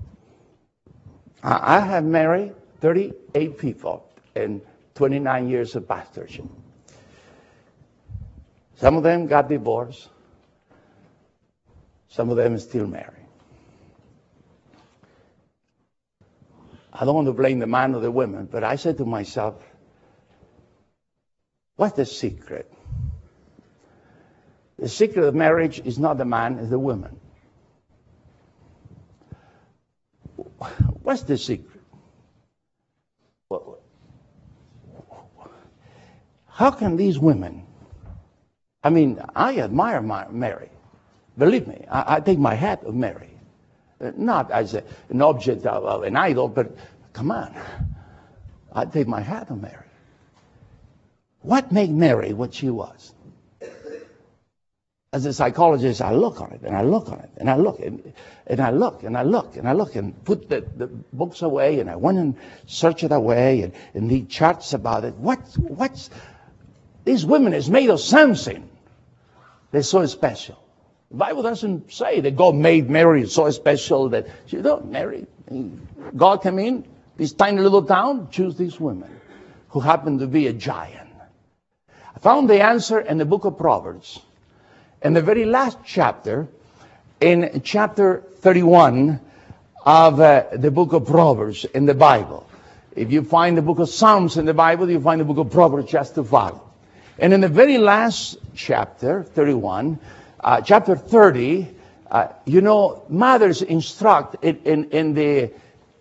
I have married thirty-eight people in twenty-nine years of pastorship. Some of them got divorced. Some of them are still married. I don't want to blame the man or the women, but I said to myself, what's the secret? The secret of marriage is not the man, it's the woman. What's the secret? How can these women, I mean, I admire my Mary. Believe me, I, I take my hat of Mary. Uh, not as a, an object of, of an idol, but come on. I take my hat of Mary. What made Mary what she was? as a psychologist, I look on it, and I look on it, and I look, and, and I look, and I look, and I look, and put the, the books away, and I went and searched it away, and, and the charts about it. What, what's, these women is made of something. They're so special. The Bible doesn't say that God made Mary so special that she don't Mary. God came in, this tiny little town, choose these women who happen to be a giant. I found the answer in the book of Proverbs. In the very last chapter, in chapter thirty-one of uh, the book of Proverbs in the Bible. If you find the book of Psalms in the Bible, you find the book of Proverbs just to follow. And in the very last chapter, thirty-one, uh, chapter thirty, uh, you know, mothers instruct in, in, in the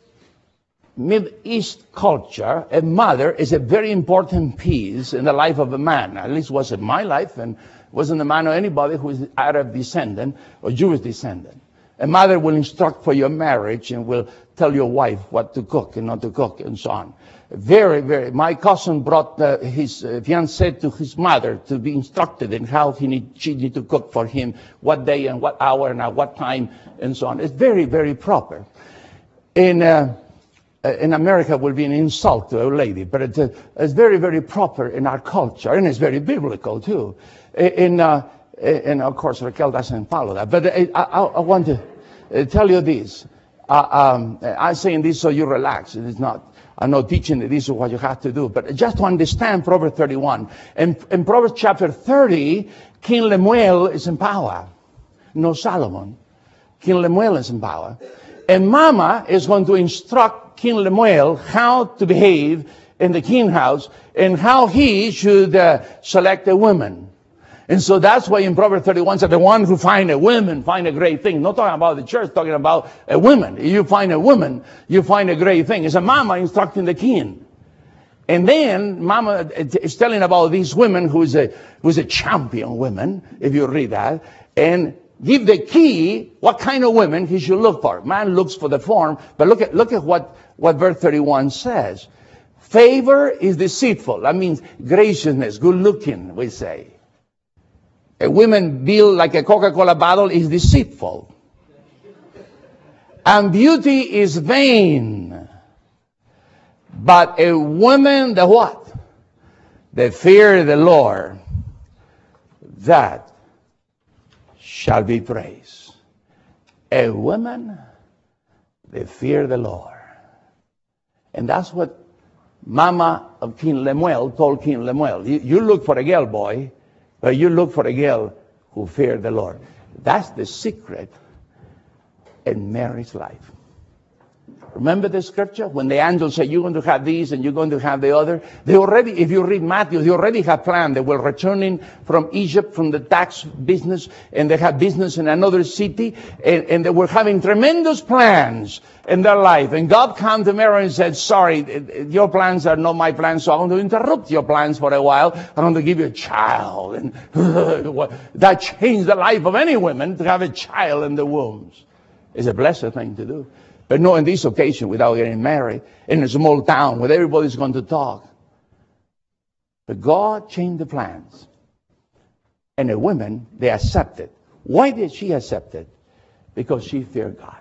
Mid East culture, a mother is a very important piece in the life of a man. At least was in my life, and wasn't the man or anybody who is Arab descendant or Jewish descendant. A mother will instruct for your marriage and will tell your wife what to cook and not to cook and so on. Very, very. My cousin brought uh, his uh, fiancée to his mother to be instructed in how he need, she need to cook for him, what day and what hour and at what time and so on. It's very, very proper. In uh, in America, it will be an insult to a lady, but it's, uh, it's very, very proper in our culture, and it's very biblical too. In, uh, and of course, Raquel doesn't follow that. But I, I, I want to tell you this. Uh, um, I'm saying this so you relax. It is not, I'm not teaching that this is what you have to do. But just to understand Proverbs thirty-one. In, in Proverbs chapter thirty, King Lemuel is in power. No Solomon. King Lemuel is in power. And Mama is going to instruct King Lemuel how to behave in the king house and how he should uh, select a woman. And so that's why in Proverbs thirty-one said, the one who find a woman find a great thing. Not talking about the church, talking about a woman. If you find a woman, you find a great thing. It's a mama instructing the king. And then Mama is telling about these women who's a, who's a champion woman, if you read that. And give the key what kind of women he should look for. Man looks for the form, but look at, look at what, what verse thirty-one says. Favor is deceitful. That means graciousness, good looking, we say. A woman built like a Coca-Cola bottle is deceitful. And beauty is vain. But a woman, the what? The fear of the Lord, that shall be praised. A woman, the fear of the Lord. And that's what Mama of King Lemuel told King Lemuel. You, you look for a girl, boy. But you look for a girl who feared the Lord. That's the secret in Mary's life. Remember the scripture? When the angel said, you're going to have these and you're going to have the other. They already, if you read Matthew, they already have planned. They were returning from Egypt, from the tax business, and they had business in another city, and, and they were having tremendous plans in their life. And God came to Mary and said, sorry, your plans are not my plans, so I'm going to interrupt your plans for a while. I'm going to give you a child. And that changed the life of any woman, to have a child in the wombs. It's a blessed thing to do. But no, in this occasion, without getting married, in a small town where everybody's going to talk. But God changed the plans. And the women, they accepted. Why did she accept it? Because she feared God.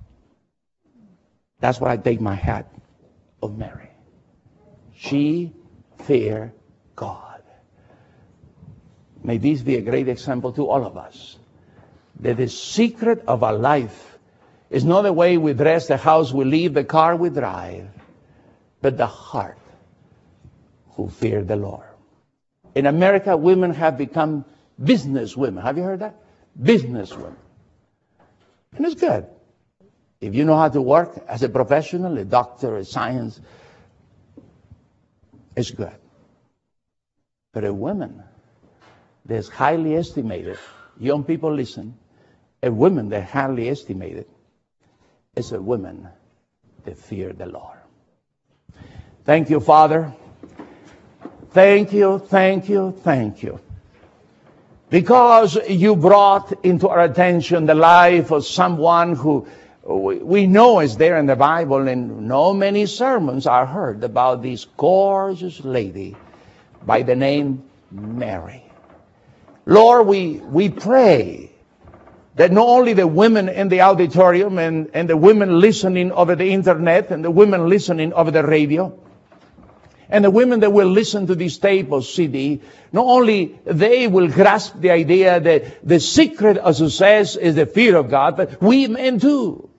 That's why I take my hat of Mary. She feared God. May this be a great example to all of us. That the secret of our life is not the way we dress, the house we live, the car we drive, but the heart who fear the Lord. In America, women have become business women. Have you heard that? Business women. And it's good. If you know how to work as a professional, a doctor, a science, it's good. But a woman that's highly estimated, young people listen, a woman that's highly estimated is a woman that fear the Lord. Thank you, Father. Thank you, thank you, thank you. Because you brought into our attention the life of someone who we know is there in the Bible, and no many sermons are heard about this gorgeous lady by the name Mary. Lord, we, we pray that not only the women in the auditorium and, and the women listening over the internet and the women listening over the radio and the women that will listen to this tape or C D, not only they will grasp the idea that the secret of success is the fear of God, but we men too.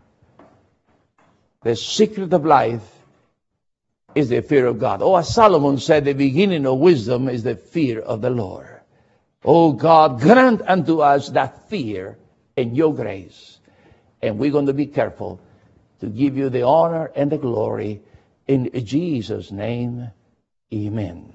The secret of life is the fear of God. Oh, as Solomon said, the beginning of wisdom is the fear of the Lord. Oh God, grant unto us that fear and your grace. And we're going to be careful to give you the honor and the glory. In Jesus' name, amen.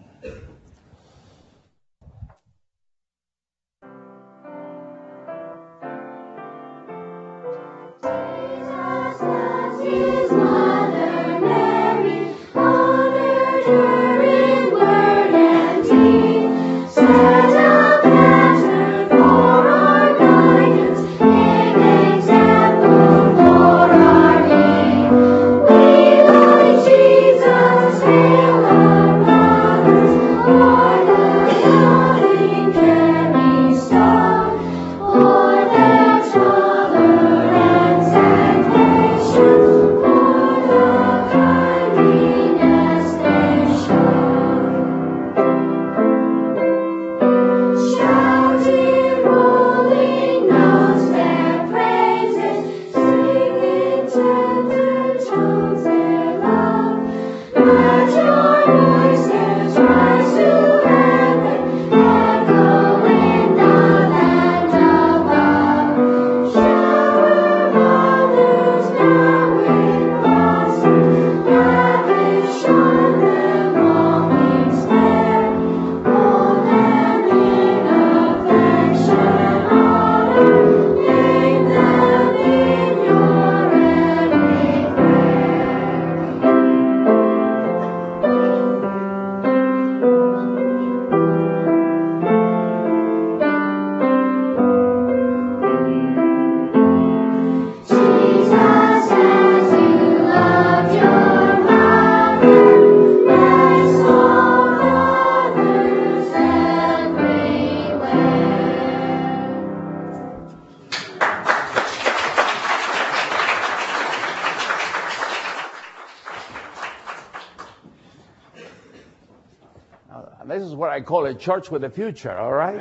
This is what I call a church with a future, all right?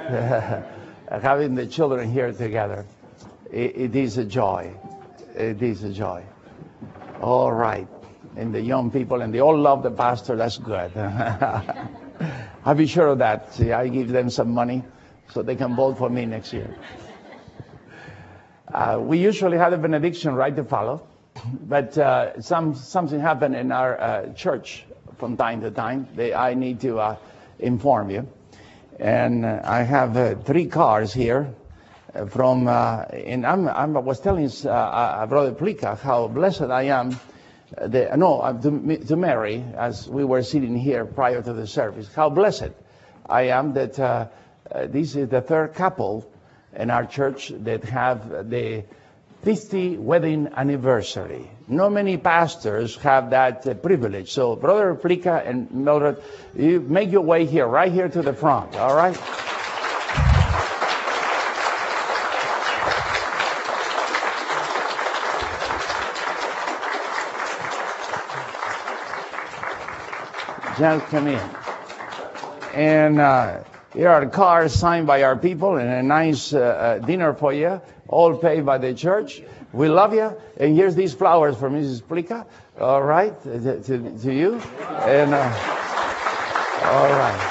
Having the children here together. It, it is a joy. It is a joy. All right. And the young people, and they all love the pastor. That's good. I'll be sure of that. See, I give them some money so they can vote for me next year. Uh, we usually have a benediction right to follow. But uh, some something happened in our uh, church from time to time. They, I need to uh, inform you. And uh, I have uh, three cars here uh, from, uh, and I'm, I'm, I was telling uh, uh, Brother Plica how blessed I am, uh, the, no, uh, to, to Mary, as we were sitting here prior to the service, how blessed I am that uh, uh, this is the third couple in our church that have the fifty wedding anniversary. Not many pastors have that uh, privilege. So, Brother Plica and Mildred, you make your way here, right here to the front, all right? Just come in. And uh, here are the cars signed by our people and a nice uh, uh, dinner for you, all paid by the church. We love you. And here's these flowers for Missus Plica, all right, to, to, to you. And, uh, all right.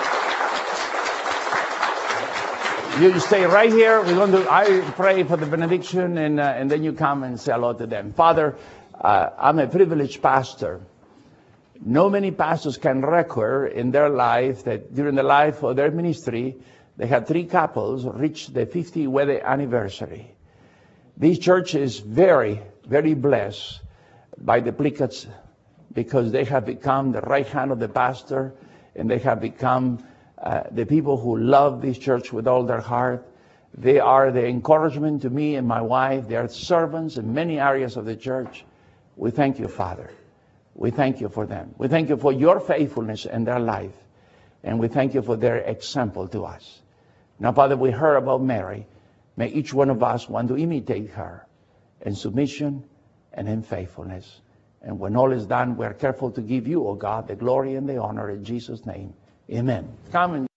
You stay right here. We're going to, I pray for the benediction, and, uh, and then you come and say hello to them. Father, uh, I'm a privileged pastor. No many pastors can record in their life that during the life of their ministry, they had three couples reach the fifty wedding anniversary. This church is very, very blessed by the Plicats because they have become the right hand of the pastor, and they have become uh, the people who love this church with all their heart. They are the encouragement to me and my wife. They are servants in many areas of the church. We thank you, Father. We thank you for them. We thank you for your faithfulness in their life. And we thank you for their example to us. Now, Father, we heard about Mary. May each one of us want to imitate her in submission and in faithfulness. And when all is done, we are careful to give you, O God, the glory and the honor in Jesus' name. Amen. Come and